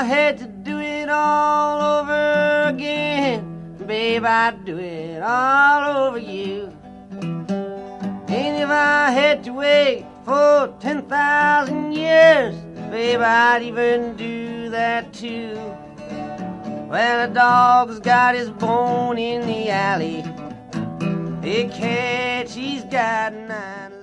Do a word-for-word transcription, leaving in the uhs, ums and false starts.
had to do it all over again, babe, I'd do it all over you. And if I had to wait for ten thousand years, babe, I'd even do that too. Well, a dog's got his bone in the alley. A cat, she's got nine.